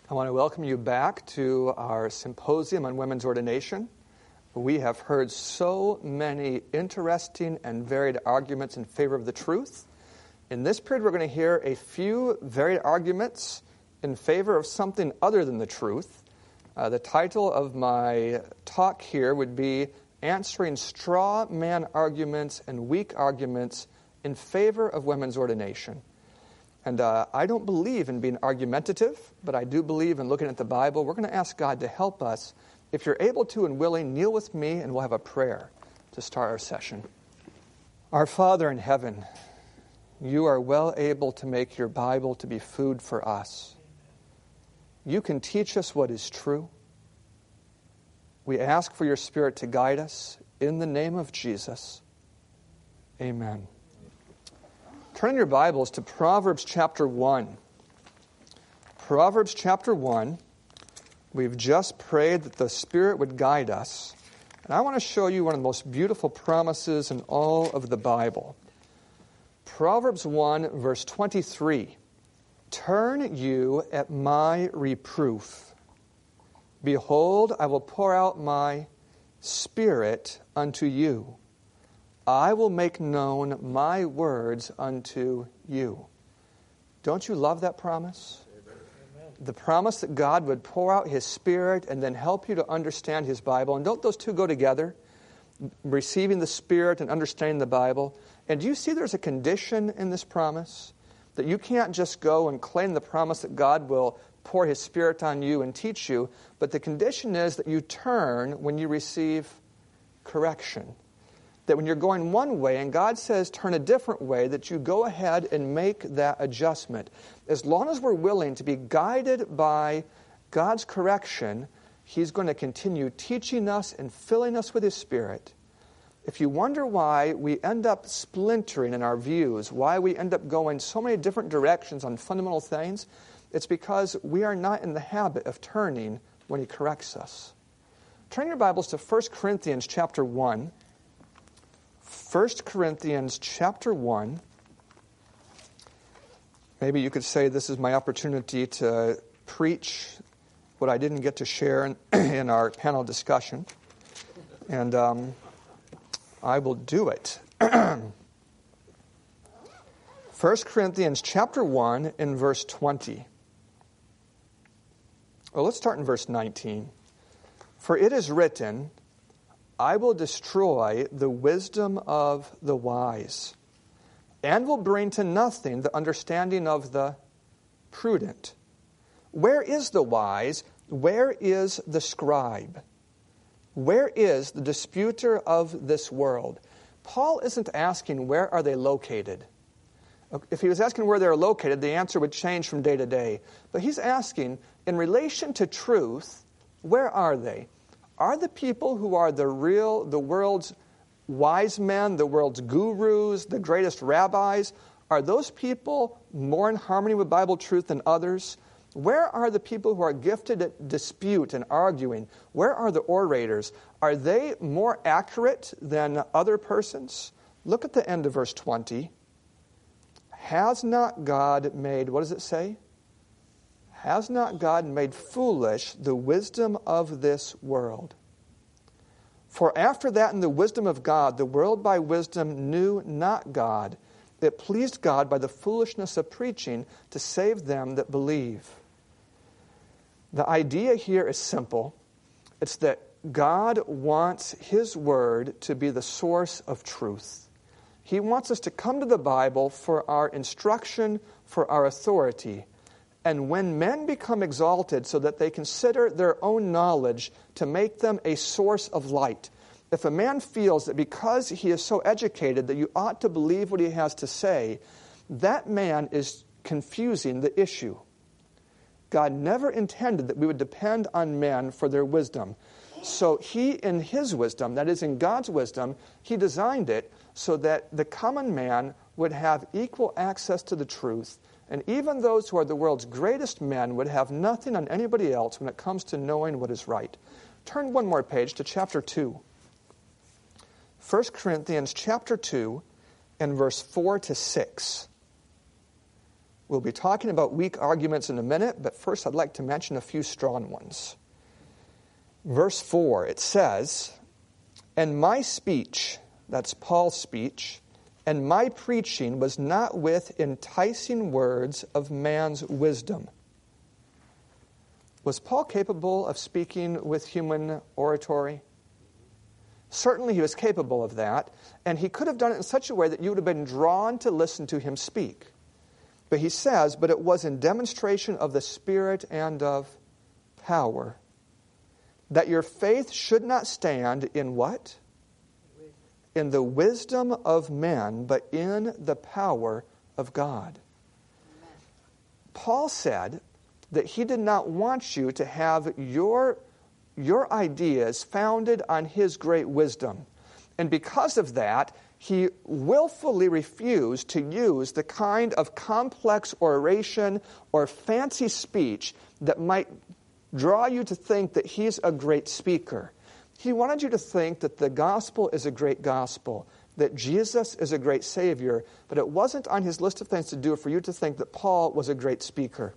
I want to welcome you back to our symposium on women's ordination. We have heard so many interesting and varied arguments in favor of the truth. In this period, we're going to hear a few varied arguments in favor of something other than the truth. The title of my talk here would be Answering Straw Man Arguments and Weak Arguments in Favor of Women's Ordination. And I don't believe in being argumentative, but I do believe in looking at the Bible. We're going to ask God to help us. If you're able to and willing, kneel with me and we'll have a prayer to start our session. Our Father in heaven, you are well able to make your Bible to be food for us. You can teach us what is true. We ask for your Spirit to guide us in the name of Jesus. Amen. Turn in your Bibles to Proverbs chapter 1. Proverbs chapter 1. We've just prayed that the Spirit would guide us. And I want to show you one of the most beautiful promises in all of the Bible. Proverbs 1, verse 23. Turn you at my reproof. Behold, I will pour out my Spirit unto you. I will make known my words unto you. Don't you love that promise? Amen. The promise that God would pour out His Spirit and then help you to understand His Bible. And don't those two go together? Receiving the Spirit and understanding the Bible. And do you see there's a condition in this promise? That you can't just go and claim the promise that God will pour His Spirit on you and teach you. But the condition is that you turn when you receive correction. That when you're going one way and God says turn a different way, that you go ahead and make that adjustment. As long as we're willing to be guided by God's correction, He's going to continue teaching us and filling us with His Spirit. If you wonder why we end up splintering in our views, why we end up going so many different directions on fundamental things, it's because we are not in the habit of turning when He corrects us. Turn your Bibles to 1 Corinthians chapter 1. 1 Corinthians chapter 1. Maybe you could say this is my opportunity to preach what I didn't get to share in our panel discussion. And I will do it. 1 Corinthians chapter 1 in verse 20. Well, let's start in verse 19. For it is written, I will destroy the wisdom of the wise, and will bring to nothing the understanding of the prudent. Where is the wise? Where is the scribe? Where is the disputer of this world? Paul isn't asking where are they located. If he was asking where they're located, the answer would change from day to day. But he's asking, in relation to truth, where are they? Are the people who are the world's wise men, the world's gurus, the greatest rabbis, are those people more in harmony with Bible truth than others? Where are the people who are gifted at dispute and arguing? Where are the orators? Are they more accurate than other persons? Look at the end of verse 20. Has not God made, what does it say? Has not God made foolish the wisdom of this world? For after that in the wisdom of God, the world by wisdom knew not God. It pleased God by the foolishness of preaching to save them that believe. The idea here is simple. It's that God wants His Word to be the source of truth. He wants us to come to the Bible for our instruction, for our authority. And when men become exalted so that they consider their own knowledge to make them a source of light, if a man feels that because he is so educated that you ought to believe what he has to say, that man is confusing the issue. God never intended that we would depend on men for their wisdom. So He, in His wisdom, that is in God's wisdom, He designed it so that the common man would have equal access to the truth. And even those who are the world's greatest men would have nothing on anybody else when it comes to knowing what is right. Turn one more page to chapter 2. 1 Corinthians chapter 2 and verse 4 to 6. We'll be talking about weak arguments in a minute, but first I'd like to mention a few strong ones. Verse 4, it says, "And my speech," that's Paul's speech, "and my preaching was not with enticing words of man's wisdom." Was Paul capable of speaking with human oratory? Certainly he was capable of that, and he could have done it in such a way that you would have been drawn to listen to him speak. But he says, "But it was in demonstration of the Spirit and of power, that your faith should not stand in" what? "In the wisdom of men, but in the power of God." Paul said that he did not want you to have your ideas founded on his great wisdom. And because of that, he willfully refused to use the kind of complex oration or fancy speech that might draw you to think that he's a great speaker. He wanted you to think that the gospel is a great gospel, that Jesus is a great Savior, but it wasn't on his list of things to do for you to think that Paul was a great speaker.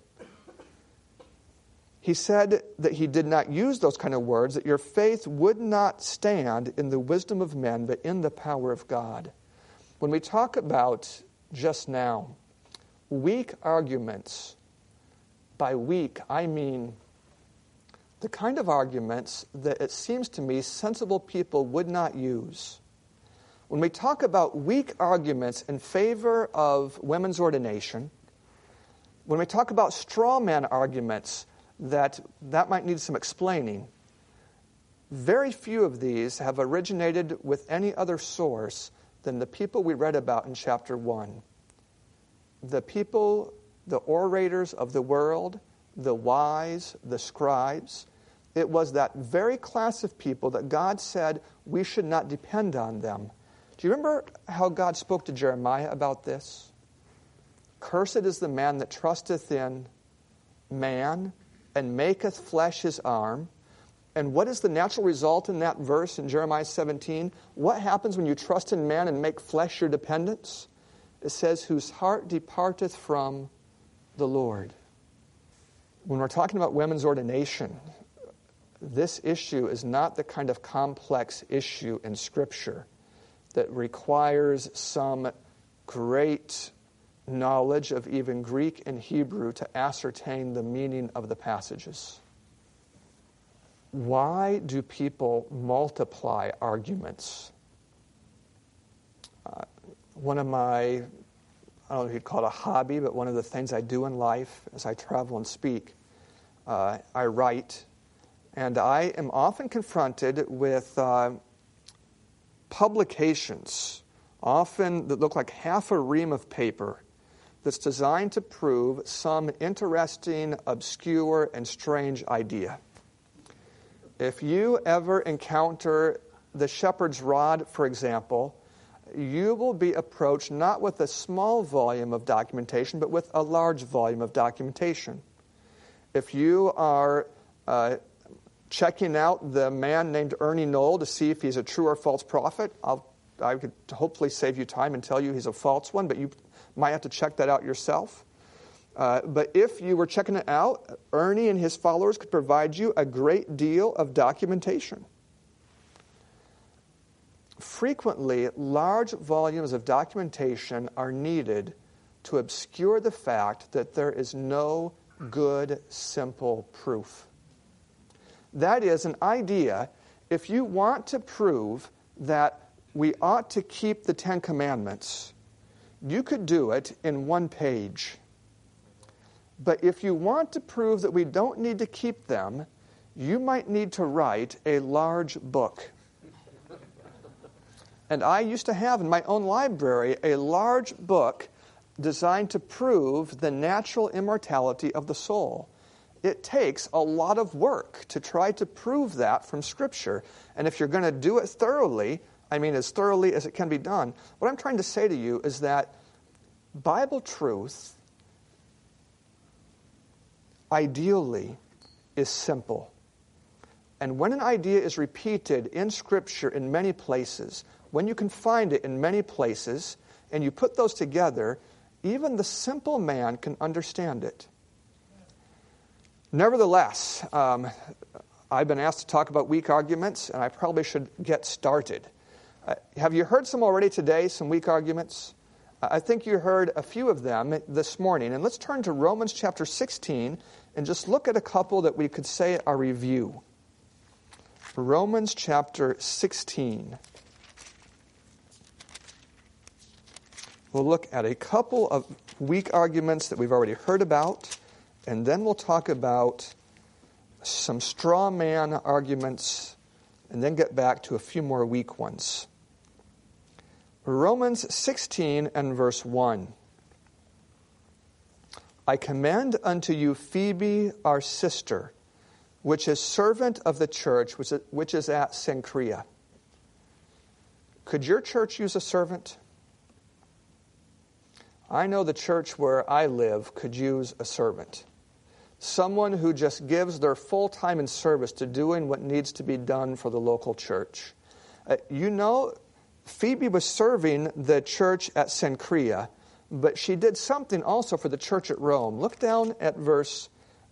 He said that he did not use those kind of words, that your faith would not stand in the wisdom of men, but in the power of God. When we talk about just now weak arguments, by weak I mean the kind of arguments that it seems to me sensible people would not use. When we talk about weak arguments in favor of women's ordination, when we talk about straw man arguments that might need some explaining, very few of these have originated with any other source than the people we read about in chapter 1. The people, the orators of the world, the wise, the scribes. It was that very class of people that God said we should not depend on them. Do you remember how God spoke to Jeremiah about this? "Cursed is the man that trusteth in man, and maketh flesh his arm." And what is the natural result in that verse in Jeremiah 17? What happens when you trust in man and make flesh your dependence? It says, "Whose heart departeth from the Lord." When we're talking about women's ordination, this issue is not the kind of complex issue in Scripture that requires some great knowledge of even Greek and Hebrew to ascertain the meaning of the passages. Why do people multiply arguments? One of my, I don't know if you'd call it a hobby, but one of the things I do in life as I travel and speak, I write, and I am often confronted with publications, often that look like half a ream of paper, that's designed to prove some interesting, obscure, and strange idea. If you ever encounter the shepherd's rod, for example, you will be approached not with a small volume of documentation, but with a large volume of documentation. If you are checking out the man named Ernie Knoll to see if he's a true or false prophet, I could hopefully save you time and tell you he's a false one, but you might have to check that out yourself. But if you were checking it out, Ernie and his followers could provide you a great deal of documentation. Frequently, large volumes of documentation are needed to obscure the fact that there is no good, simple proof. That is an idea. If you want to prove that we ought to keep the Ten Commandments, you could do it in one page. But if you want to prove that we don't need to keep them, you might need to write a large book. And I used to have in my own library a large book designed to prove the natural immortality of the soul. It takes a lot of work to try to prove that from Scripture. And if you're going to do it thoroughly, I mean as thoroughly as it can be done, what I'm trying to say to you is that Bible truth ideally is simple. And when an idea is repeated in Scripture in many places, when you can find it in many places, and you put those together, Even the simple man can understand it. Nevertheless, I've been asked to talk about weak arguments, and I probably should get started. Have you heard some already today, some weak arguments? I think you heard a few of them this morning. And let's turn to Romans chapter 16 and just look at a couple that we could say are review. Romans chapter 16. We'll look at a couple of weak arguments that we've already heard about, and then we'll talk about some straw man arguments, and then get back to a few more weak ones. Romans 16 and verse 1. I commend unto you Phoebe, our sister, which is servant of the church, which is at Cenchrea. Could your church use a servant? I know the church where I live could use a servant. Someone who just gives their full time in service to doing what needs to be done for the local church. Phoebe was serving the church at Cenchrea, but she did something also for the church at Rome. Look down at verse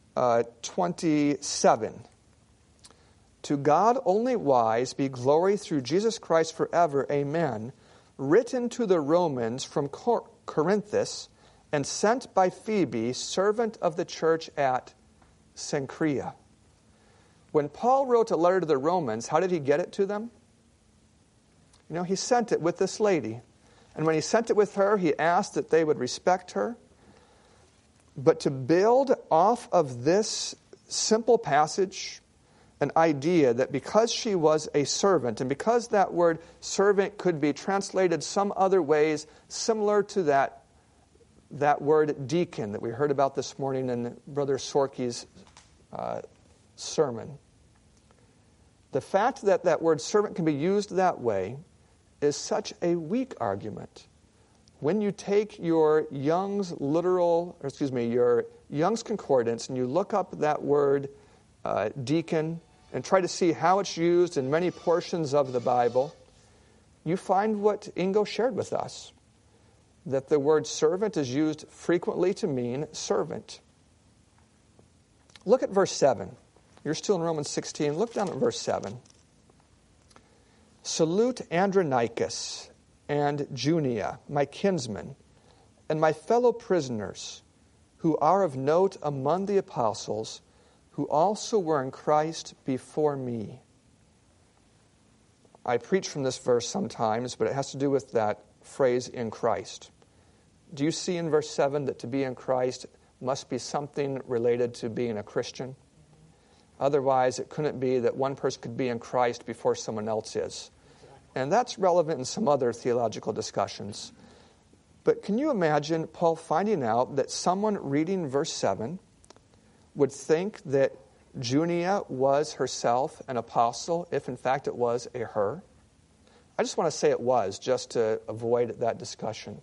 27. To God only wise be glory through Jesus Christ forever. Amen. Written to the Romans from Corinthus, and sent by Phoebe, servant of the church at Cenchrea. When Paul wrote a letter to the Romans, how did he get it to them? He sent it with this lady. And when he sent it with her, he asked that they would respect her. But to build off of this simple passage, an idea that because she was a servant, and because that word servant could be translated some other ways similar to that word deacon that we heard about this morning in Brother Sorky's sermon. The fact that that word servant can be used that way is such a weak argument. When you take your Young's your Young's Concordance, and you look up that word deacon and try to see how it's used in many portions of the Bible, you find what Ingo shared with us, that the word servant is used frequently to mean servant. Look at verse 7. You're still in Romans 16. Look down at verse 7. Salute Andronicus and Junia, my kinsmen, and my fellow prisoners, who are of note among the apostles, who also were in Christ before me. I preach from this verse sometimes, but it has to do with that phrase, in Christ. Do you see in verse 7 that to be in Christ must be something related to being a Christian? Otherwise, it couldn't be that one person could be in Christ before someone else is. And that's relevant in some other theological discussions. But can you imagine Paul finding out that someone reading verse 7 would think that Junia was herself an apostle, if in fact it was a her? I just want to say it was, just to avoid that discussion.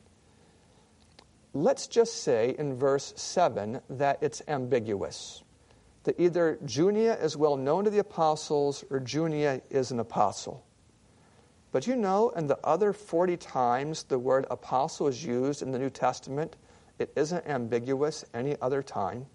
Let's just say in verse 7 that it's ambiguous, that either Junia is well known to the apostles or Junia is an apostle. But in the other 40 times the word apostle is used in the New Testament, it isn't ambiguous any other time.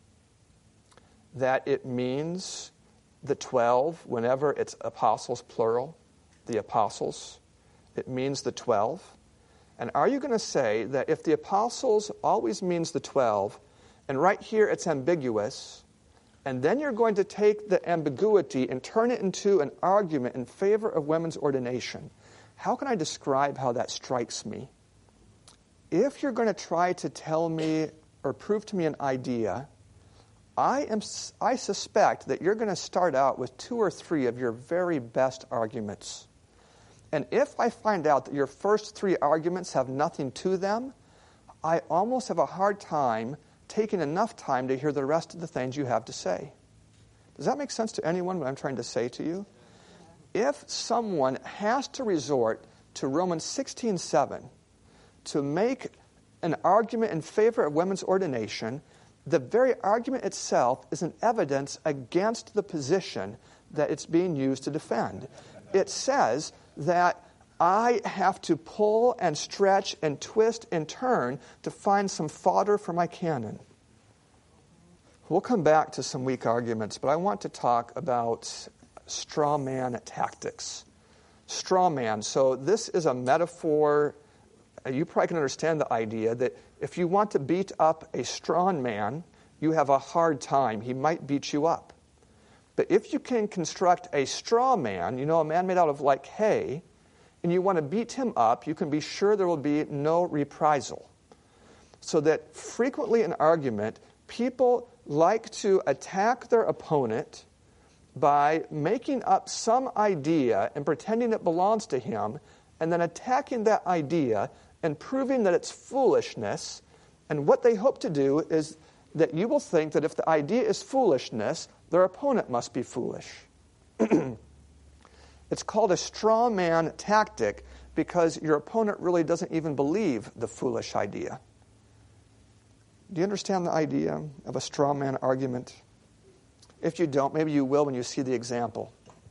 That it means the 12, whenever it's apostles plural, the apostles, it means the 12. And are you going to say that if the apostles always means the 12, and right here it's ambiguous, and then you're going to take the ambiguity and turn it into an argument in favor of women's ordination? How can I describe how that strikes me? If you're going to try to tell me or prove to me an idea, I suspect that you're going to start out with 2 or 3 of your very best arguments. And if I find out that your first 3 arguments have nothing to them, I almost have a hard time taking enough time to hear the rest of the things you have to say. Does that make sense to anyone, what I'm trying to say to you? If someone has to resort to Romans 16:7 to make an argument in favor of women's ordination, the very argument itself is an evidence against the position that it's being used to defend. It says that I have to pull and stretch and twist and turn to find some fodder for my cannon. We'll come back to some weak arguments, but I want to talk about straw man tactics. Straw man. So this is a metaphor. You probably can understand the idea that if you want to beat up a strong man, you have a hard time. He might beat you up. But if you can construct a straw man, a man made out of like hay, and you want to beat him up, you can be sure there will be no reprisal. So that frequently in argument, people like to attack their opponent by making up some idea and pretending it belongs to him, and then attacking that idea and proving that it's foolishness. And what they hope to do is that you will think that if the idea is foolishness, their opponent must be foolish. It's called a straw man tactic because your opponent really doesn't even believe the foolish idea. Do you understand the idea of a straw man argument? If you don't, maybe you will when you see the example.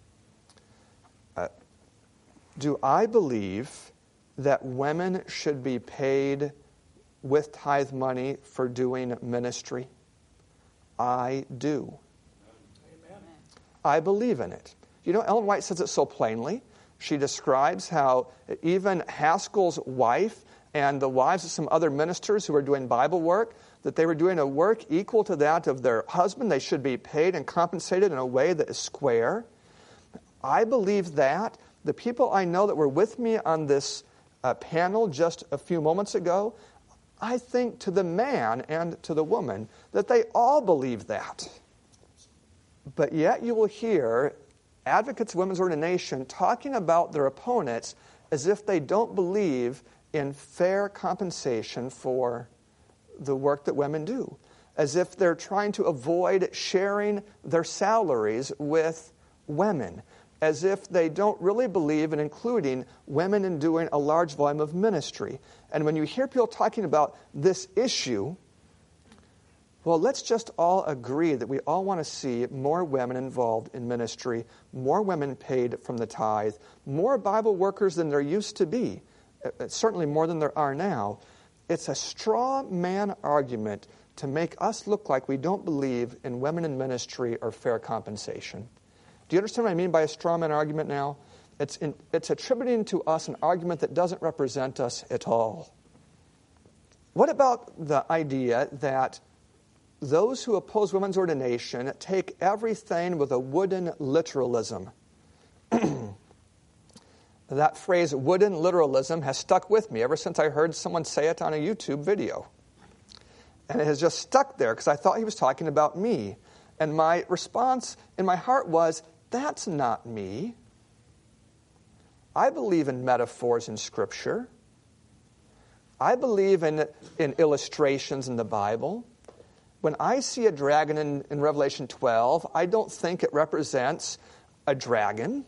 Do I believe that women should be paid with tithe money for doing ministry? I do. Amen. I believe in it. Ellen White says it so plainly. She describes how even Haskell's wife and the wives of some other ministers who were doing Bible work, that they were doing a work equal to that of their husband. They should be paid and compensated in a way that is square. I believe that. The people I know that were with me on this panel just a few moments ago, I think to the man and to the woman that they all believe that. But yet you will hear advocates of women's ordination talking about their opponents as if they don't believe in fair compensation for the work that women do, as if they're trying to avoid sharing their salaries with women, as if they don't really believe in including women in doing a large volume of ministry. And when you hear people talking about this issue, well, let's just all agree that we all want to see more women involved in ministry, more women paid from the tithe, more Bible workers than there used to be, certainly more than there are now. It's a straw man argument to make us look like we don't believe in women in ministry or fair compensation. Do you understand what I mean by a straw man argument now? It's attributing to us an argument that doesn't represent us at all. What about the idea that those who oppose women's ordination take everything with a wooden literalism? That phrase, wooden literalism, has stuck with me ever since I heard someone say it on a YouTube video. And it has just stuck there because I thought he was talking about me. And my response in my heart was, that's not me. I believe in metaphors in Scripture. I believe in illustrations in the Bible. When I see a dragon in Revelation 12, I don't think it represents a dragon.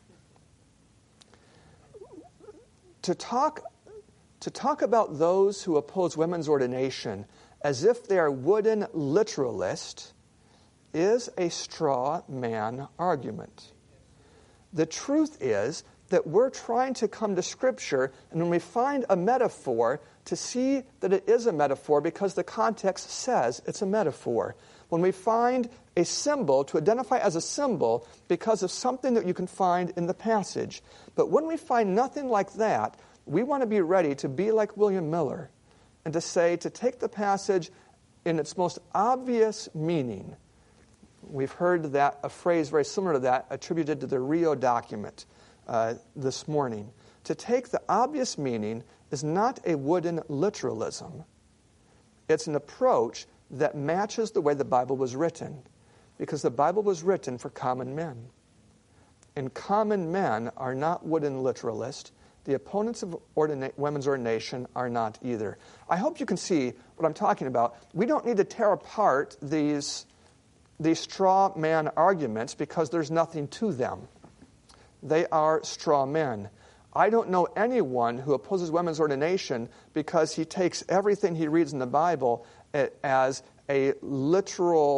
To talk about those who oppose women's ordination as if they are wooden literalists is a straw man argument. The truth is that we're trying to come to Scripture, and when we find a metaphor, to see that it is a metaphor because the context says it's a metaphor. When we find a symbol, to identify as a symbol because of something that you can find in the passage. But when we find nothing like that, we want to be ready to be like William Miller and to say, to take the passage in its most obvious meaning. We've heard that a phrase very similar to that attributed to the Rio document this morning. To take the obvious meaning is not a wooden literalism. It's an approach that matches the way the Bible was written, because the Bible was written for common men. And common men are not wooden literalists. The opponents of women's ordination are not either. I hope you can see what I'm talking about. We don't need to tear apart these straw man arguments because there's nothing to them. They are straw men. I don't know anyone who opposes women's ordination because he takes everything he reads in the Bible as a literal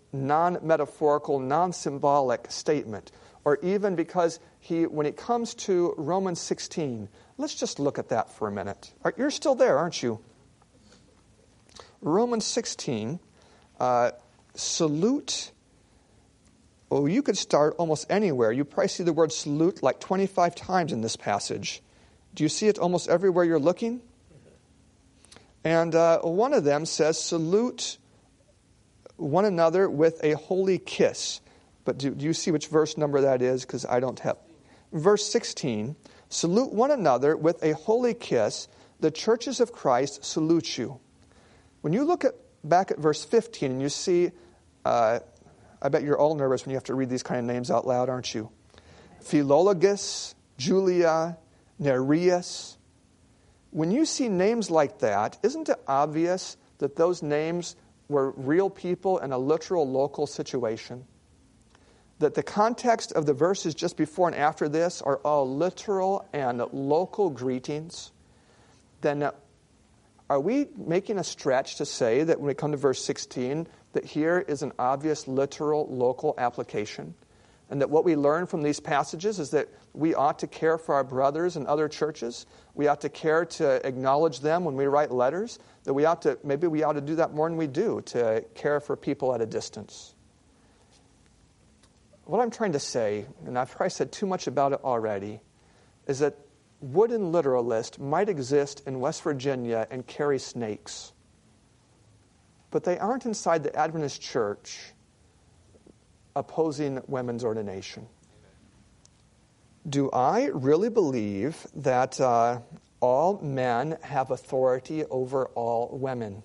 non-metaphorical, non-symbolic statement. Or even because when it comes to Romans 16, let's just look at that for a minute. You're still there, aren't you? Romans 16, salute. Oh, you could start almost anywhere. You probably see the word salute like 25 times in this passage. Do you see it almost everywhere you're looking? And one of them says, salute one another with a holy kiss. But do you see which verse number that is? Because I don't have. Verse 16, salute one another with a holy kiss. The churches of Christ salute you. When you look back at verse 15 and you see, I bet you're all nervous when you have to read these kind of names out loud, aren't you? Philologus, Julia, Nereus. When you see names like that, isn't it obvious that those names were real people in a literal local situation? That the context of the verses just before and after this are all literal and local greetings? Then are we making a stretch to say that when we come to verse 16, that here is an obvious literal local application? And that what we learn from these passages is that we ought to care for our brothers in other churches. We ought to care to acknowledge them when we write letters. That maybe we ought to do that more than we do, to care for people at a distance. What I'm trying to say, and I've probably said too much about it already, is that wooden literalists might exist in West Virginia and carry snakes. But they aren't inside the Adventist church opposing women's ordination. Do I really believe that all men have authority over all women?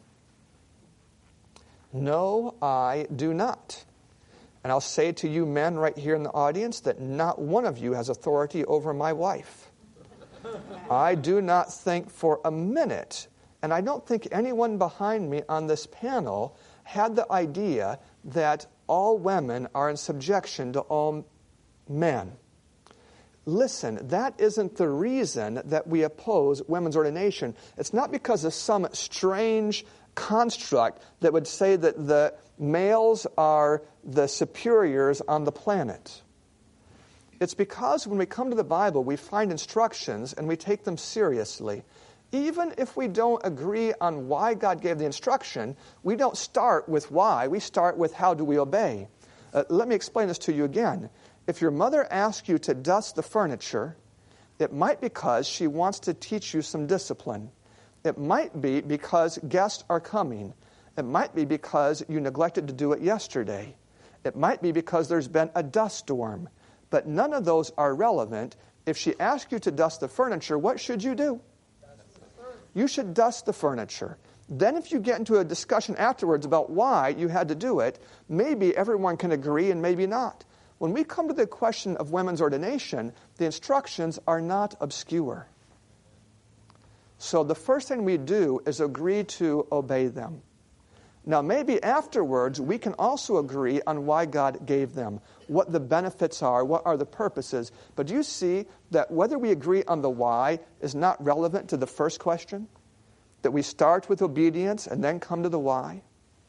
No, I do not. And I'll say to you men right here in the audience that not one of you has authority over my wife. I do not think for a minute, and I don't think anyone behind me on this panel had the idea that all women are in subjection to all men. Listen, that isn't the reason that we oppose women's ordination. It's not because of some strange construct that would say that the males are the superiors on the planet. It's because when we come to the Bible, we find instructions and we take them seriously. Even if we don't agree on why God gave the instruction, we don't start with why. We start with how do we obey. Let me explain this to you again. If your mother asks you to dust the furniture, it might be because she wants to teach you some discipline. It might be because guests are coming. It might be because you neglected to do it yesterday. It might be because there's been a dust storm. But none of those are relevant. If she asks you to dust the furniture, what should you do? You should dust the furniture. Then if you get into a discussion afterwards about why you had to do it, maybe everyone can agree and maybe not. When we come to the question of women's ordination, the instructions are not obscure. So the first thing we do is agree to obey them. Now maybe afterwards we can also agree on why God gave them, what the benefits are, what are the purposes. But do you see that whether we agree on the why is not relevant to the first question? That we start with obedience and then come to the why?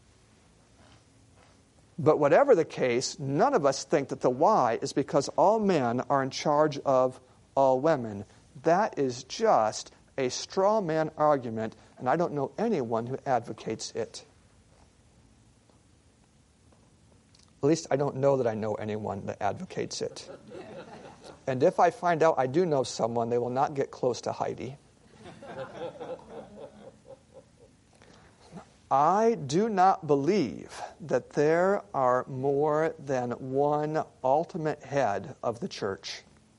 But whatever the case, none of us think that the why is because all men are in charge of all women. That is just a straw man argument, and I don't know anyone who advocates it. At least I don't know that I know anyone that advocates it. And if I find out I do know someone, they will not get close to Heidi. I do not believe that there are more than one ultimate head of the church.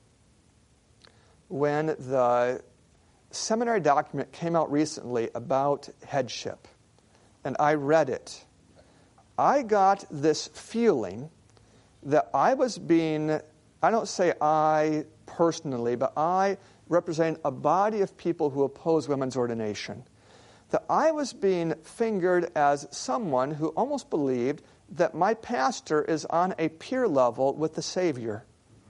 When the seminary document came out recently about headship, and I read it, I got this feeling that I was being, I don't say I personally, but I represent a body of people who oppose women's ordination. That I was being fingered as someone who almost believed that my pastor is on a peer level with the Savior.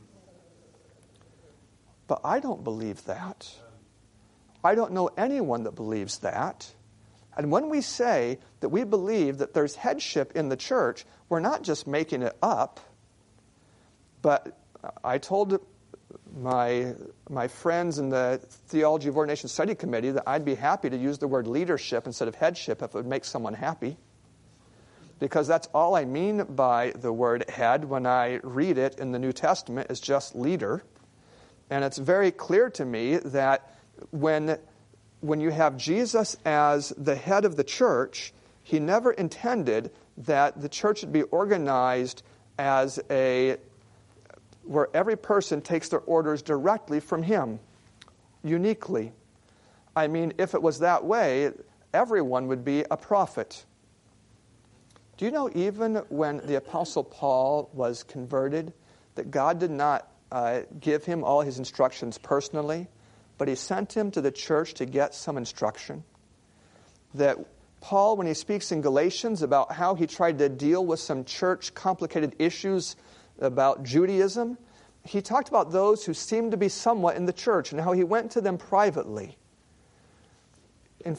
But I don't believe that. I don't know anyone that believes that. And when we say that we believe that there's headship in the church, we're not just making it up. But I told my friends in the Theology of Ordination Study Committee that I'd be happy to use the word leadership instead of headship if it would make someone happy. Because that's all I mean by the word head when I read it in the New Testament is just leader. And it's very clear to me that when you have Jesus as the head of the church, he never intended that the church would be organized as where every person takes their orders directly from him, uniquely. I mean, if it was that way, everyone would be a prophet. Do you know even when the Apostle Paul was converted, that God did not give him all his instructions personally, but he sent him to the church to get some instruction? That Paul, when he speaks in Galatians about how he tried to deal with some church complicated issues about Judaism, he talked about those who seemed to be somewhat in the church and how he went to them privately. In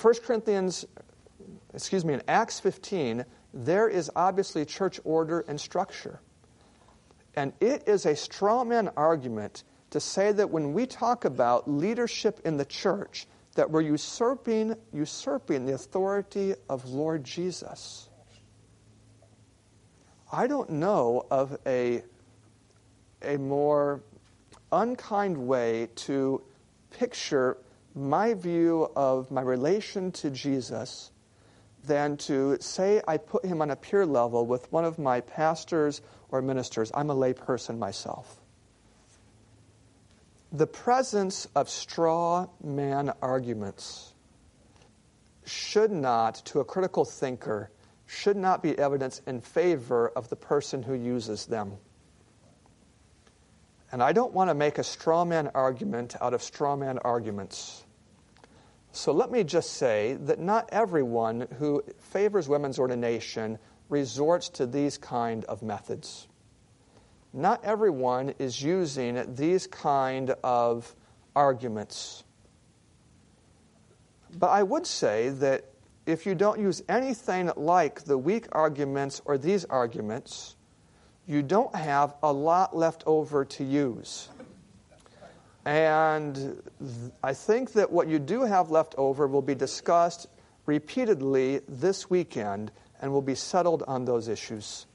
in Acts 15, there is obviously church order and structure. And it is a straw man argument to say that when we talk about leadership in the church, that we're usurping the authority of Lord Jesus. I don't know of a more unkind way to picture my view of my relation to Jesus than to say I put him on a peer level with one of my pastors or ministers. I'm a lay person myself. The presence of straw man arguments should not, to a critical thinker, should not be evidence in favor of the person who uses them. And I don't want to make a straw man argument out of straw man arguments. So let me just say that not everyone who favors women's ordination resorts to these kind of methods. Not everyone is using these kind of arguments. But I would say that if you don't use anything like the weak arguments or these arguments, you don't have a lot left over to use. And I think that what you do have left over will be discussed repeatedly this weekend and will be settled on those issues.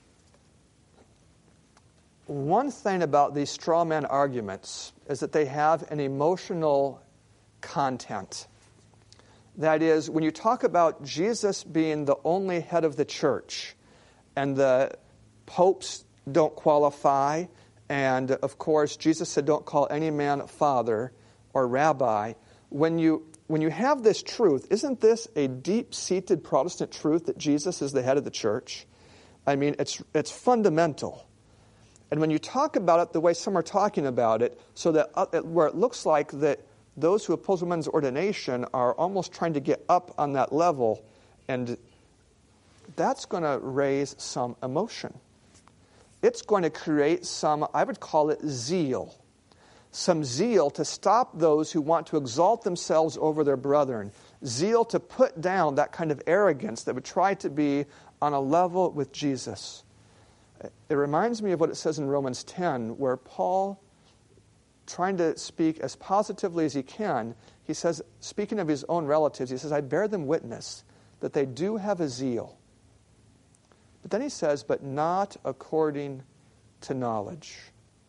One thing about these straw man arguments is that they have an emotional content. That is, when you talk about Jesus being the only head of the church and the popes don't qualify, and of course Jesus said don't call any man father or rabbi, when you have this truth, isn't this a deep-seated Protestant truth that Jesus is the head of the church? I mean, it's fundamental. And when you talk about it the way some are talking about it, so that where it looks like that those who oppose women's ordination are almost trying to get up on that level, and that's going to raise some emotion. It's going to create some, I would call it zeal. Some zeal to stop those who want to exalt themselves over their brethren. Zeal to put down that kind of arrogance that would try to be on a level with Jesus. It reminds me of what it says in Romans 10, where Paul, trying to speak as positively as he can, he says, speaking of his own relatives, he says, I bear them witness that they do have a zeal. But then he says, but not according to knowledge.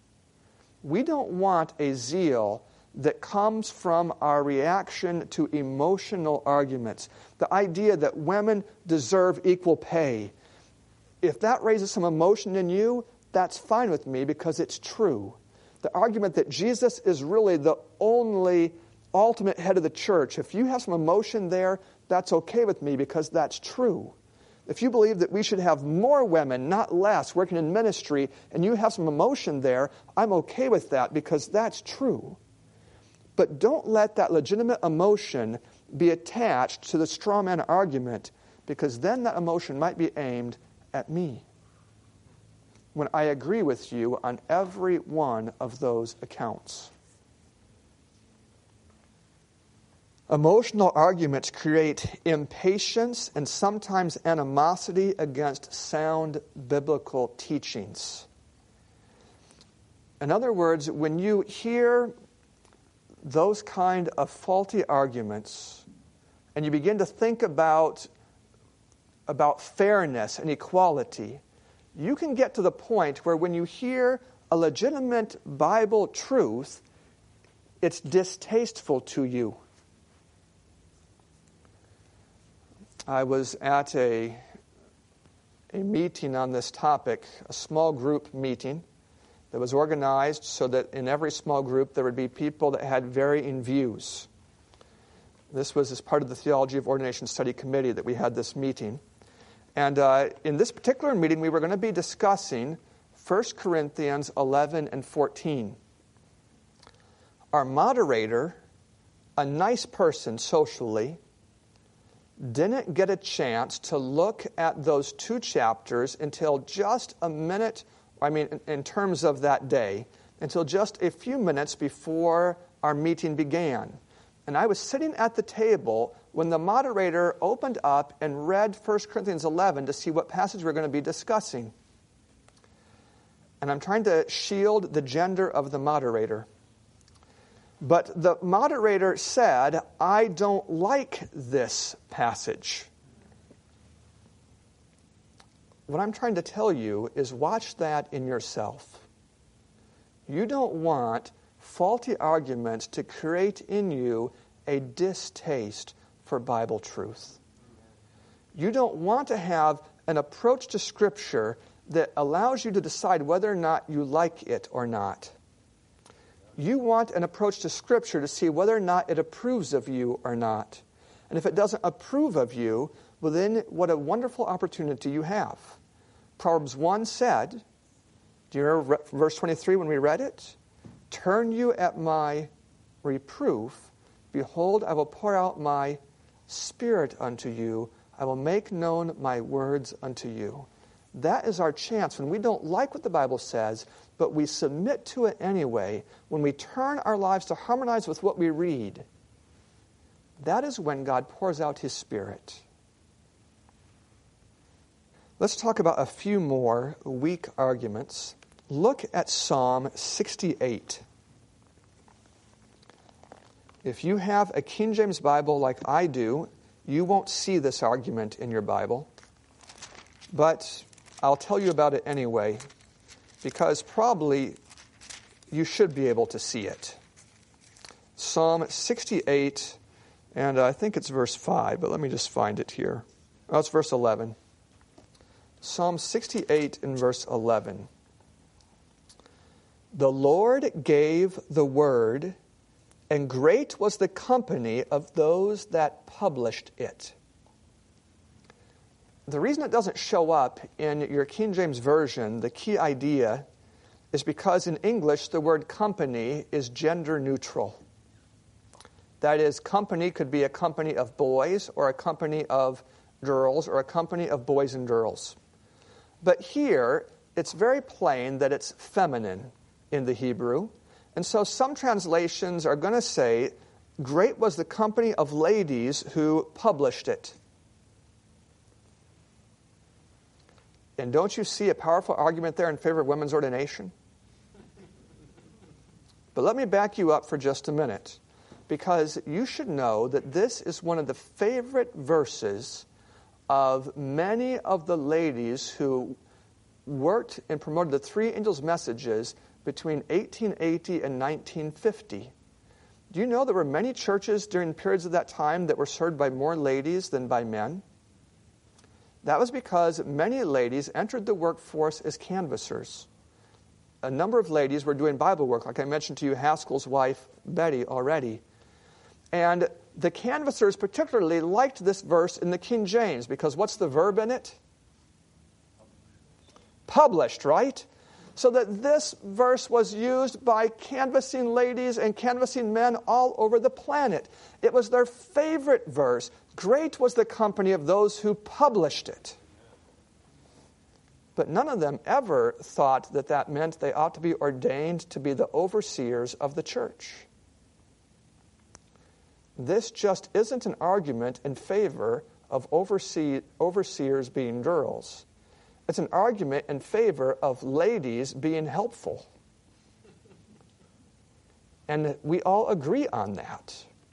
We don't want a zeal that comes from our reaction to emotional arguments. The idea that women deserve equal pay. If that raises some emotion in you, that's fine with me because it's true. The argument that Jesus is really the only ultimate head of the church, if you have some emotion there, that's okay with me because that's true. If you believe that we should have more women, not less, working in ministry, and you have some emotion there, I'm okay with that because that's true. But don't let that legitimate emotion be attached to the straw man argument, because then that emotion might be aimed at me when I agree with you on every one of those accounts. Emotional arguments create impatience and sometimes animosity against sound biblical teachings. In other words, when you hear those kind of faulty arguments and you begin to think about fairness and equality, you can get to the point where when you hear a legitimate Bible truth, it's distasteful to you. I was at a meeting on this topic, a small group meeting that was organized so that in every small group there would be people that had varying views. This was as part of the Theology of Ordination Study Committee that we had this meeting. And in this particular meeting, we were going to be discussing 1 Corinthians 11 and 14. Our moderator, a nice person socially, didn't get a chance to look at those two chapters until just a minute, in terms of that day, until just a few minutes before our meeting began. And I was sitting at the table when the moderator opened up and read 1 Corinthians 11 to see what passage we're going to be discussing. And I'm trying to shield the gender of the moderator. But the moderator said, "I don't like this passage." What I'm trying to tell you is watch that in yourself. You don't want faulty arguments to create in you a distaste for Bible truth. You don't want to have an approach to Scripture that allows you to decide whether or not you like it or not. You want an approach to Scripture to see whether or not it approves of you or not. And if it doesn't approve of you, well then what a wonderful opportunity you have. Proverbs 1 said, do you remember verse 23 when we read it? "Turn you at my reproof. Behold, I will pour out my Spirit unto you. I will make known my words unto you." That is our chance when we don't like what the Bible says, but we submit to it anyway, when we turn our lives to harmonize with what we read. That is when God pours out His Spirit. Let's talk about a few more weak arguments. Look at Psalm 68. If you have a King James Bible like I do, you won't see this argument in your Bible. But I'll tell you about it anyway, because probably you should be able to see it. Psalm 68, and I think it's verse 5, but let me just find it here. Oh, it's verse 11. Psalm 68 and verse 11. "The Lord gave the word, and great was the company of those that published it." The reason it doesn't show up in your King James Version, the key idea, is because in English the word company is gender neutral. That is, company could be a company of boys or a company of girls or a company of boys and girls. But here, it's very plain that it's feminine in the Hebrew. And so some translations are going to say, "Great was the company of ladies who published it." And don't you see a powerful argument there in favor of women's ordination? But let me back you up for just a minute, because you should know that this is one of the favorite verses of many of the ladies who worked and promoted the three angels' messages between 1880 and 1950. Do you know there were many churches during periods of that time that were served by more ladies than by men? That was because many ladies entered the workforce as canvassers. A number of ladies were doing Bible work, like I mentioned to you, Haskell's wife, Betty, already. And the canvassers particularly liked this verse in the King James, because what's the verb in it? Published, right? So that this verse was used by canvassing ladies and canvassing men all over the planet. It was their favorite verse. Great was the company of those who published it. But none of them ever thought that that meant they ought to be ordained to be the overseers of the church. this just isn't an argument in favor of overseers being girls. It's an argument in favor of ladies being helpful. And we all agree on that.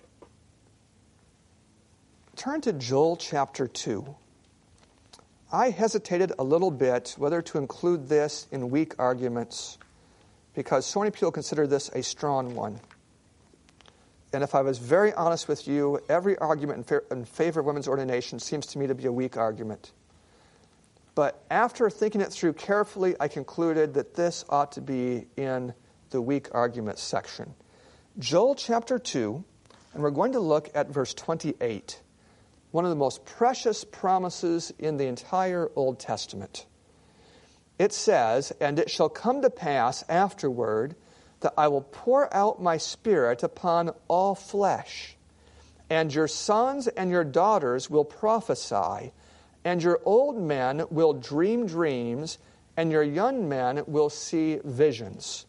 Turn to Joel chapter 2. I hesitated a little bit whether to include this in weak arguments because so many people consider this a strong one. And if I was very honest with you, every argument in favor of women's ordination seems to me to be a weak argument. But after thinking it through carefully, I concluded that this ought to be in the weak arguments section. Joel chapter 2, and we're going to look at verse 28, one of the most precious promises in the entire Old Testament. It says, "And it shall come to pass afterward that I will pour out my Spirit upon all flesh, and your sons and your daughters will prophesy, and your old men will dream dreams, and your young men will see visions."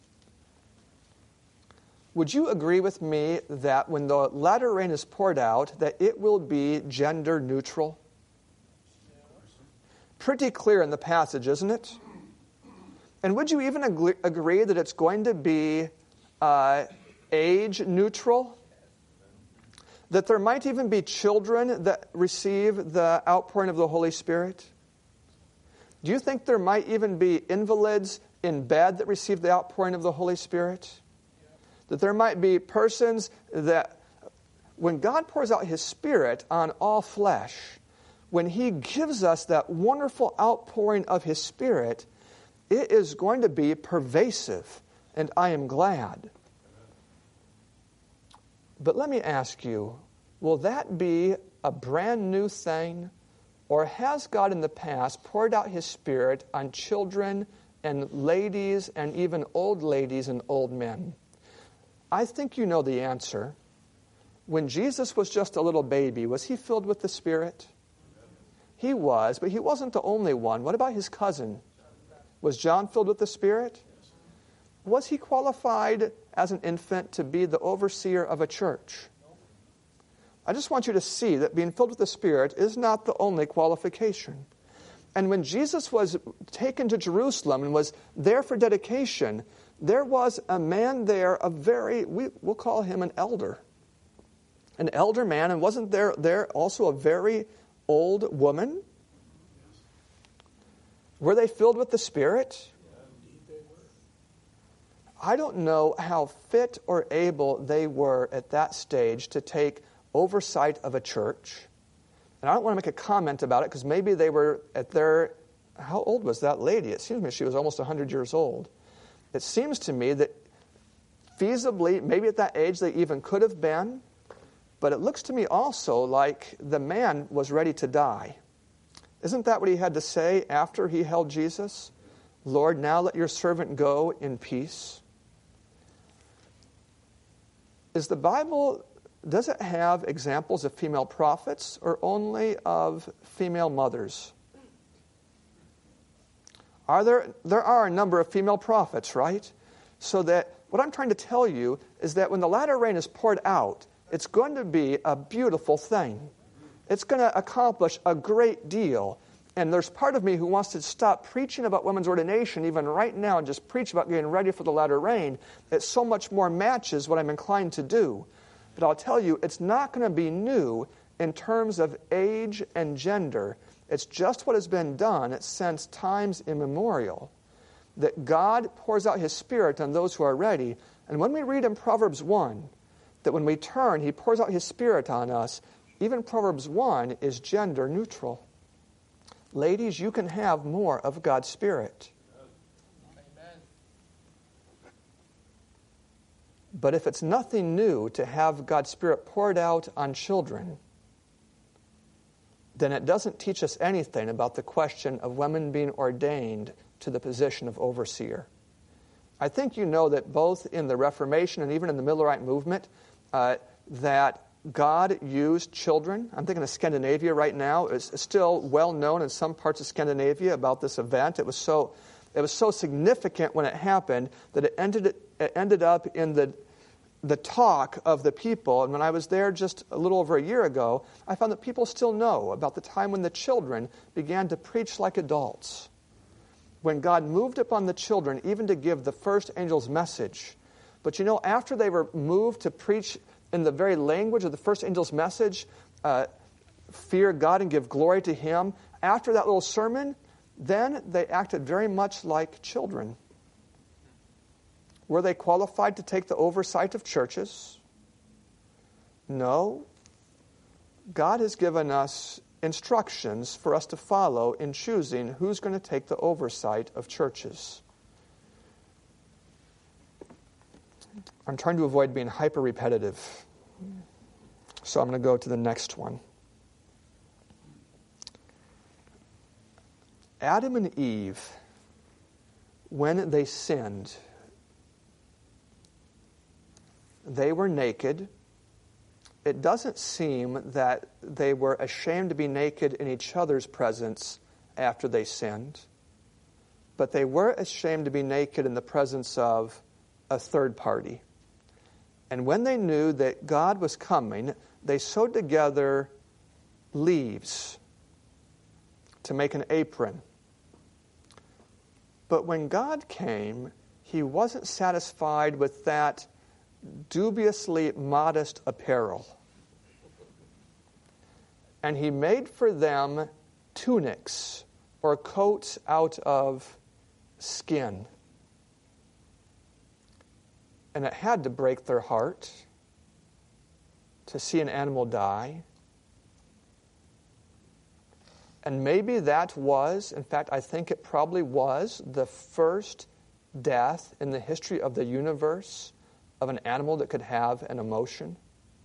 Would you agree with me that when the latter rain is poured out, that it will be gender neutral? Pretty clear in the passage, isn't it? And would you even agree that it's going to be age neutral? That there might even be children that receive the outpouring of the Holy Spirit? Do you think there might even be invalids in bed that receive the outpouring of the Holy Spirit? That there might be persons that, when God pours out His Spirit on all flesh, when He gives us that wonderful outpouring of His Spirit, it is going to be pervasive, and I am glad. But let me ask you, will that be a brand new thing? Or has God in the past poured out His Spirit on children and ladies and even old ladies and old men? I think you know the answer. When Jesus was just a little baby, was He filled with the Spirit? He was, but He wasn't the only one. What about His cousin? Was John filled with the Spirit? Was he qualified as an infant to be the overseer of a church? I just want you to see that being filled with the Spirit is not the only qualification. And when Jesus was taken to Jerusalem and was there for dedication, there was a man there, we'll call him an elder man, and wasn't there also a very old woman? Were they filled with the Spirit? I don't know how fit or able they were at that stage to take oversight of a church. And I don't want to make a comment about it because maybe they were how old was that lady? It seems to me she was almost 100 years old. It seems to me that feasibly, maybe at that age they even could have been, but it looks to me also like the man was ready to die. Isn't that what he had to say after he held Jesus? "Lord, now let your servant go in peace." Does it have examples of female prophets or only of female mothers? There are a number of female prophets, right? So that what I'm trying to tell you is that when the latter rain is poured out, it's going to be a beautiful thing. It's going to accomplish a great deal. And there's part of me who wants to stop preaching about women's ordination even right now and just preach about getting ready for the latter rain. It so much more matches what I'm inclined to do. But I'll tell you, it's not going to be new in terms of age and gender. It's just what has been done since times immemorial. That God pours out His Spirit on those who are ready. And when we read in Proverbs 1, that when we turn, He pours out His Spirit on us, even Proverbs 1 is gender neutral. Ladies, you can have more of God's Spirit. Amen. But if it's nothing new to have God's Spirit poured out on children, then it doesn't teach us anything about the question of women being ordained to the position of overseer. I think you know that both in the Reformation and even in the Millerite movement, that God used children. I'm thinking of Scandinavia right now. It's still well known in some parts of Scandinavia about this event. It was so significant when it happened that it ended up in the talk of the people, and when I was there just a little over a year ago, I found that people still know about the time when the children began to preach like adults. When God moved upon the children even to give the first angel's message. But you know, after they were moved to preach in the very language of the first angel's message, fear God and give glory to Him, after that little sermon, then they acted very much like children. Were they qualified to take the oversight of churches? No. God has given us instructions for us to follow in choosing who's going to take the oversight of churches. I'm trying to avoid being hyper-repetitive, so I'm going to go to the next one. Adam and Eve, when they sinned, they were naked. It doesn't seem that they were ashamed to be naked in each other's presence after they sinned, but they were ashamed to be naked in the presence of a third party. And when they knew that God was coming, they sewed together leaves to make an apron. But when God came, He wasn't satisfied with that dubiously modest apparel. And He made for them tunics or coats out of skin. And it had to break their heart to see an animal die. And maybe that was, in fact, I think it probably was, the first death in the history of the universe of an animal that could have an emotion.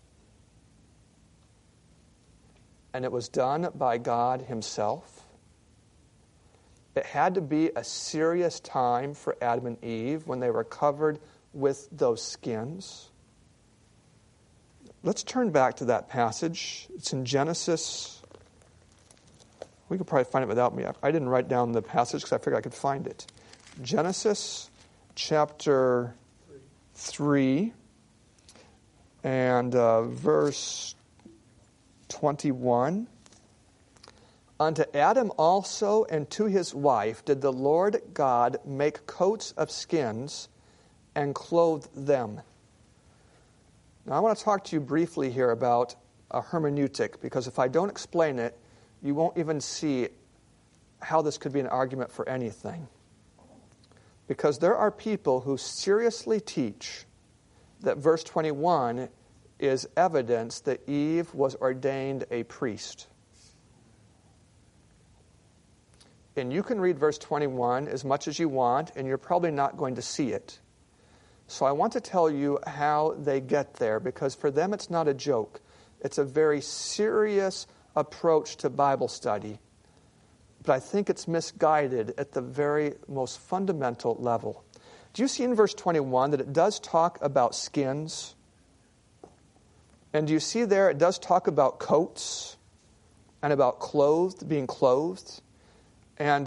And it was done by God Himself. It had to be a serious time for Adam and Eve when they were covered with those skins. Let's turn back to that passage. It's in Genesis. We could probably find it without me. I didn't write down the passage because I figured I could find it. Genesis chapter 3 and verse 21. Unto Adam also and to his wife did the Lord God make coats of skins and clothe them. Now I want to talk to you briefly here about a hermeneutic, because if I don't explain it, you won't even see how this could be an argument for anything. Because there are people who seriously teach that verse 21 is evidence that Eve was ordained a priest. And you can read verse 21 as much as you want, and you're probably not going to see it. So I want to tell you how they get there, because for them it's not a joke. It's a very serious approach to Bible study. But I think it's misguided at the very most fundamental level. Do you see in verse 21 that it does talk about skins? And do you see there it does talk about coats and about clothed, being clothed? And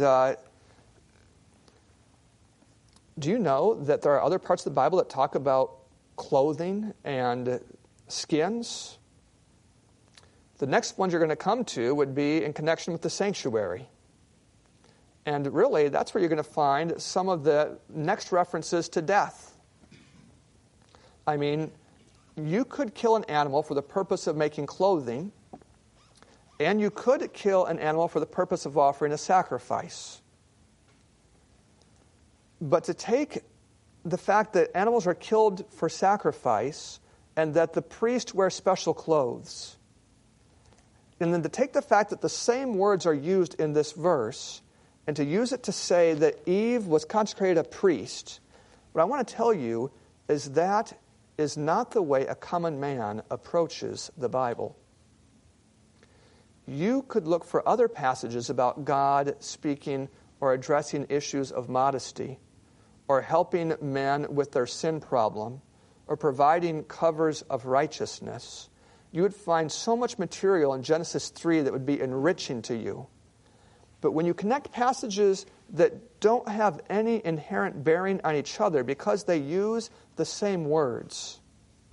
do you know that there are other parts of the Bible that talk about clothing and skins? The next ones you're going to come to would be in connection with the sanctuary. And really, that's where you're going to find some of the next references to death. I mean, you could kill an animal for the purpose of making clothing, and you could kill an animal for the purpose of offering a sacrifice. But to take the fact that animals are killed for sacrifice and that the priest wears special clothes, and then to take the fact that the same words are used in this verse and to use it to say that Eve was consecrated a priest, what I want to tell you is that is not the way a common man approaches the Bible. You could look for other passages about God speaking or addressing issues of modesty, or helping men with their sin problem, or providing covers of righteousness. You would find so much material in Genesis 3 that would be enriching to you. But when you connect passages that don't have any inherent bearing on each other because they use the same words,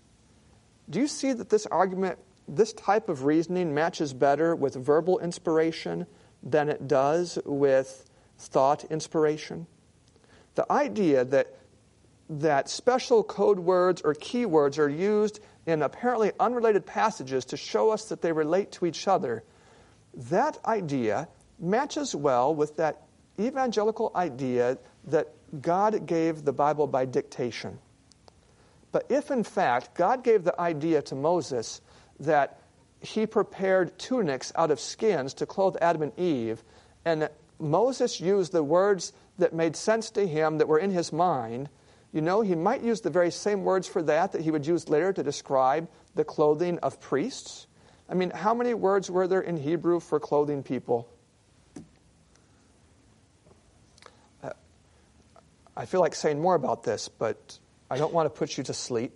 Do you see that this argument, this type of reasoning matches better with verbal inspiration than it does with thought inspiration? The idea that special code words or keywords are used in apparently unrelated passages to show us that they relate to each other, that idea matches well with that evangelical idea that God gave the Bible by dictation. But if, in fact, God gave the idea to Moses that he prepared tunics out of skins to clothe Adam and Eve, and Moses used the words that made sense to him that were in his mind, he might use the very same words for that he would use later to describe the clothing of priests. I mean, how many words were there in Hebrew for clothing people? I feel like saying more about this, but I don't want to put you to sleep.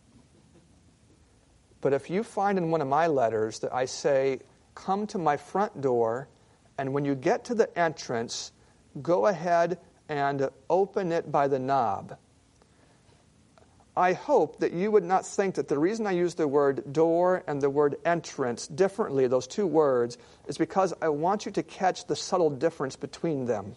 But if you find in one of my letters that I say, come to my front door, and when you get to the entrance, go ahead and open it by the knob, I hope that you would not think that the reason I use the word door and the word entrance differently, those two words, is because I want you to catch the subtle difference between them.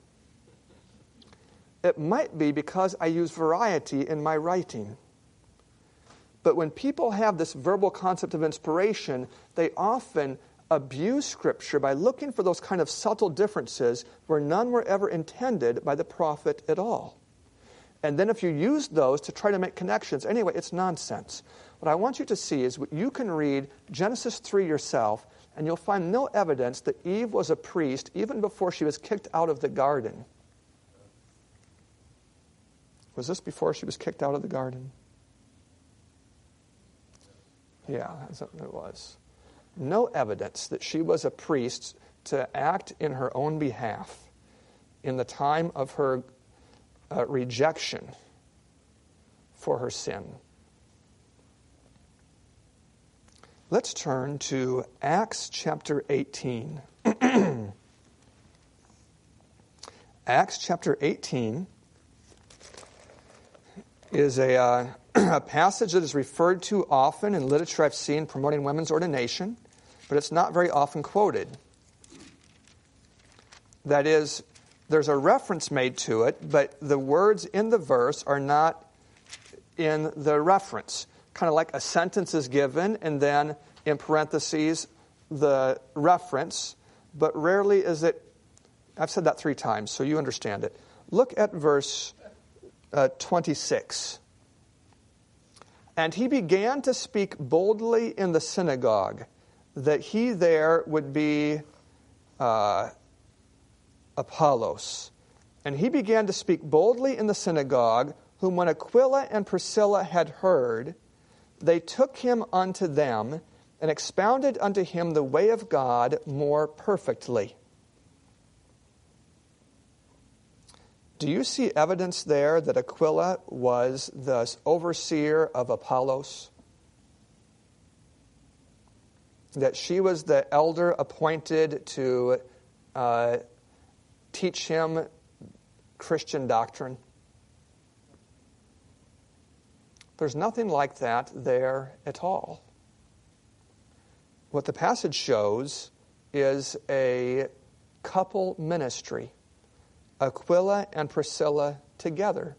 It might be because I use variety in my writing. But when people have this verbal concept of inspiration, they often abuse Scripture by looking for those kind of subtle differences where none were ever intended by the prophet at all. And then if you use those to try to make connections, anyway, it's nonsense. What I want you to see is you can read Genesis 3 yourself, and you'll find no evidence that Eve was a priest even before she was kicked out of the garden. Was this before she was kicked out of the garden? Yeah, it was. No evidence that she was a priest to act in her own behalf in the time of her rejection for her sin. Let's turn to Acts chapter 18. Acts chapter 18 is a passage that is referred to often in literature I've seen promoting women's ordination, but it's not very often quoted. That is, there's a reference made to it, but the words in the verse are not in the reference. Kind of like a sentence is given, and then in parentheses, the reference, but rarely is it. I've said that 3 times, so you understand it. Look at verse 26. And he began to speak boldly in the synagogue, that he there would be Apollos. And he began to speak boldly in the synagogue, whom when Aquila and Priscilla had heard, they took him unto them, and expounded unto him the way of God more perfectly. Do you see evidence there that Aquila was the overseer of Apollos? That she was the elder appointed to teach him Christian doctrine? There's nothing like that there at all. What the passage shows is a couple ministry. Aquila and Priscilla together.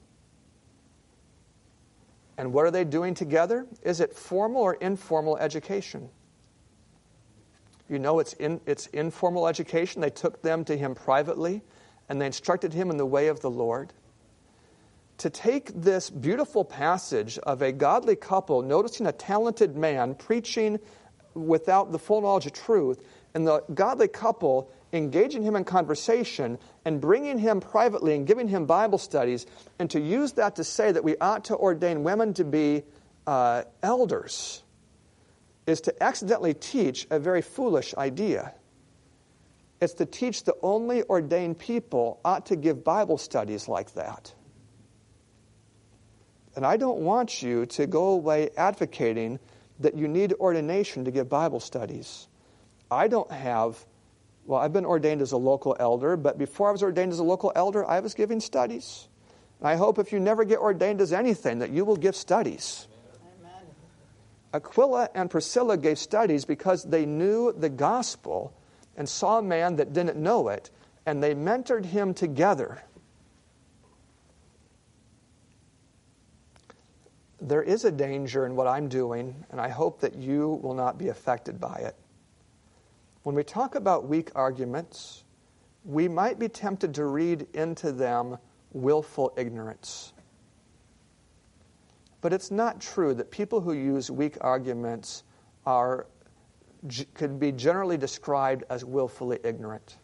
And what are they doing together? Is it formal or informal education? You know it's informal education. They took them to him privately, and they instructed him in the way of the Lord. To take this beautiful passage of a godly couple noticing a talented man preaching without the full knowledge of truth, and the godly couple engaging him in conversation and bringing him privately and giving him Bible studies, and to use that to say that we ought to ordain women to be elders, is to accidentally teach a very foolish idea. It's to teach that only ordained people ought to give Bible studies like that. And I don't want you to go away advocating that you need ordination to give Bible studies. I've been ordained as a local elder, but before I was ordained as a local elder, I was giving studies. And I hope if you never get ordained as anything, that you will give studies. Amen. Aquila and Priscilla gave studies because they knew the gospel and saw a man that didn't know it, and they mentored him together. There is a danger in what I'm doing, and I hope that you will not be affected by it. When we talk about weak arguments, we might be tempted to read into them willful ignorance. But it's not true that people who use weak arguments could be generally described as willfully ignorant.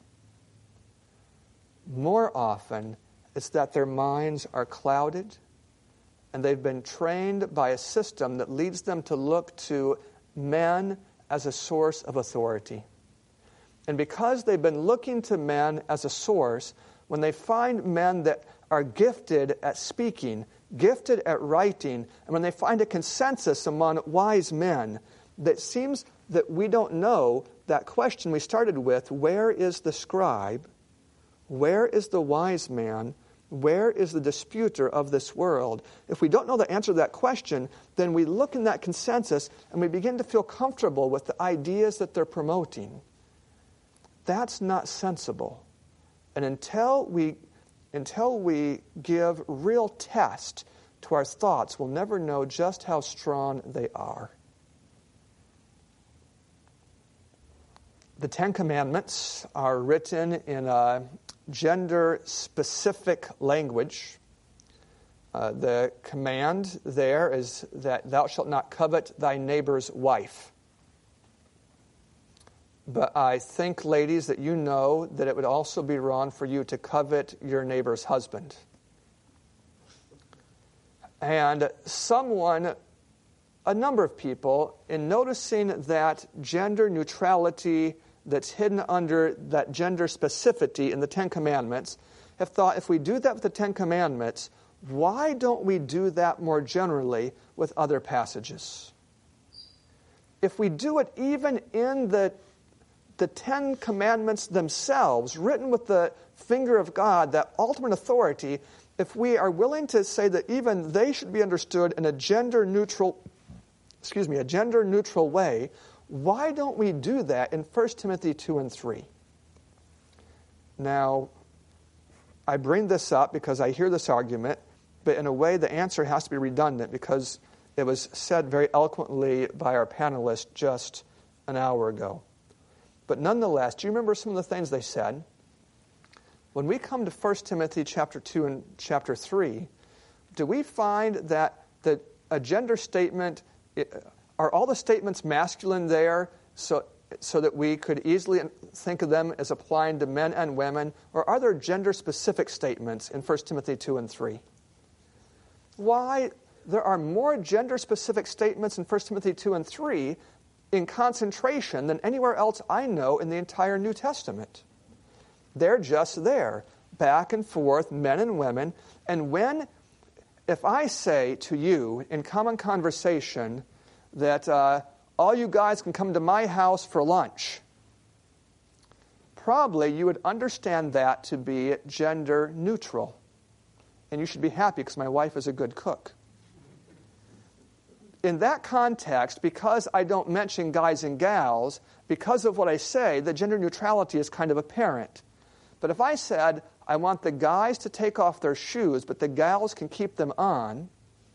More often, it's that their minds are clouded and they've been trained by a system that leads them to look to men as a source of authority. And because they've been looking to men as a source, when they find men that are gifted at speaking, gifted at writing, and when they find a consensus among wise men, that seems that we don't know that question we started with, where is the scribe? Where is the wise man? Where is the disputer of this world? If we don't know the answer to that question, then we look in that consensus and we begin to feel comfortable with the ideas that they're promoting. That's not sensible. And until we give real test to our thoughts, we'll never know just how strong they are. The Ten Commandments are written in a gender-specific language. The command there is that thou shalt not covet thy neighbor's wife. But I think, ladies, that you know that it would also be wrong for you to covet your neighbor's husband. And a number of people, in noticing that gender neutrality that's hidden under that gender specificity in the Ten Commandments, have thought, if we do that with the Ten Commandments, why don't we do that more generally with other passages? If we do it even in the Ten Commandments themselves, written with the finger of God, that ultimate authority, if we are willing to say that even they should be understood in a gender neutral way, why don't we do that in 1 Timothy 2 and 3? Now, I bring this up because I hear this argument, but in a way the answer has to be redundant because it was said very eloquently by our panelists just an hour ago. But nonetheless, do you remember some of the things they said? When we come to 1 Timothy chapter 2 and chapter 3, do we find that a gender statement, are all the statements masculine there so that we could easily think of them as applying to men and women? Or are there gender-specific statements in 1 Timothy 2 and 3? Why? There are more gender-specific statements in 1 Timothy 2 and 3 in concentration than anywhere else I know in the entire New Testament. They're just there, back and forth, men and women. And if I say to you in common conversation that all you guys can come to my house for lunch, probably you would understand that to be gender neutral. And you should be happy because my wife is a good cook. In that context, because I don't mention guys and gals, because of what I say, the gender neutrality is kind of apparent. But if I said, I want the guys to take off their shoes, but the gals can keep them on,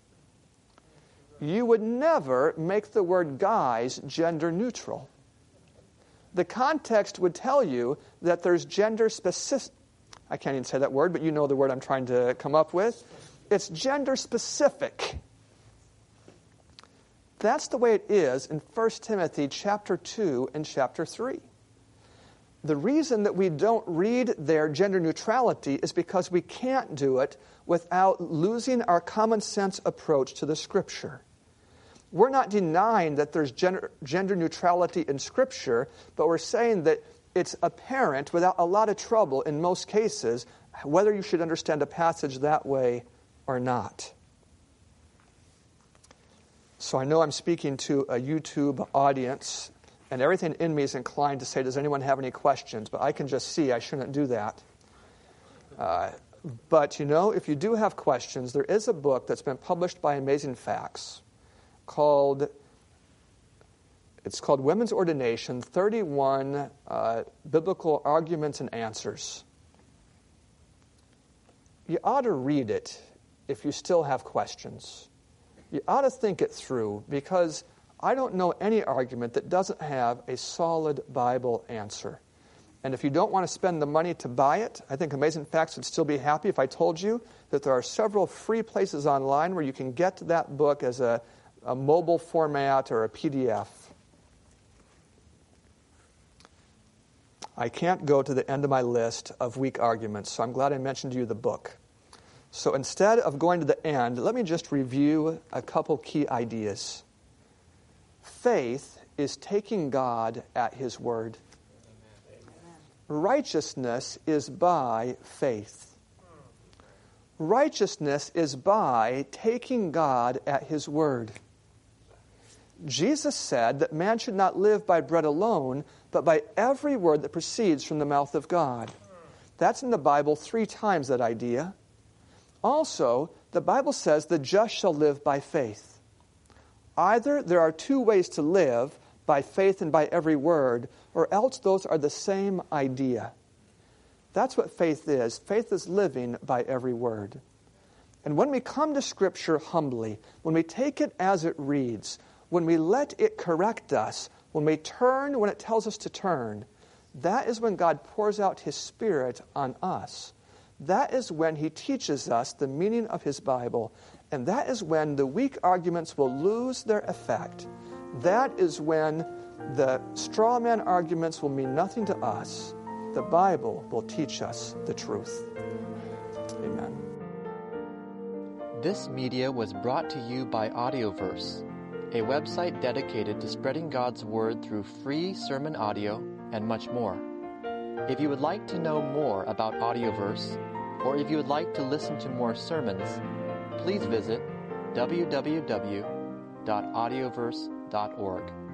you would never make the word guys gender neutral. The context would tell you that there's gender specific. I can't even say that word, but you know the word I'm trying to come up with. It's gender specific. That's the way it is in 1 Timothy chapter 2 and chapter 3. The reason that we don't read their gender neutrality is because we can't do it without losing our common sense approach to the Scripture. We're not denying that there's gender neutrality in Scripture, but we're saying that it's apparent without a lot of trouble in most cases whether you should understand a passage that way or not. So I know I'm speaking to a YouTube audience, and everything in me is inclined to say, does anyone have any questions? But I can just see I shouldn't do that. But, if you do have questions, there is a book that's been published by Amazing Facts called It's called Women's Ordination, 31 Biblical Arguments and Answers. You ought to read it if you still have questions. You ought to think it through, because I don't know any argument that doesn't have a solid Bible answer. And if you don't want to spend the money to buy it, I think Amazing Facts would still be happy if I told you that there are several free places online where you can get that book as a mobile format or a PDF. I can't go to the end of my list of weak arguments, so I'm glad I mentioned to you the book. So instead of going to the end, let me just review a couple key ideas. Faith is taking God at His word. Righteousness is by faith. Righteousness is by taking God at His word. Jesus said that man should not live by bread alone, but by every word that proceeds from the mouth of God. That's in the Bible 3 times, that idea. Also, the Bible says the just shall live by faith. Either there are 2 ways to live, by faith and by every word, or else those are the same idea. That's what faith is. Faith is living by every word. And when we come to Scripture humbly, when we take it as it reads, when we let it correct us, when we turn when it tells us to turn, that is when God pours out His Spirit on us. That is when He teaches us the meaning of His Bible, and that is when the weak arguments will lose their effect. That is when the straw man arguments will mean nothing to us. The Bible will teach us the truth. Amen. This media was brought to you by Audioverse, a website dedicated to spreading God's Word through free sermon audio and much more. If you would like to know more about Audioverse, or if you would like to listen to more sermons, please visit www.audioverse.org.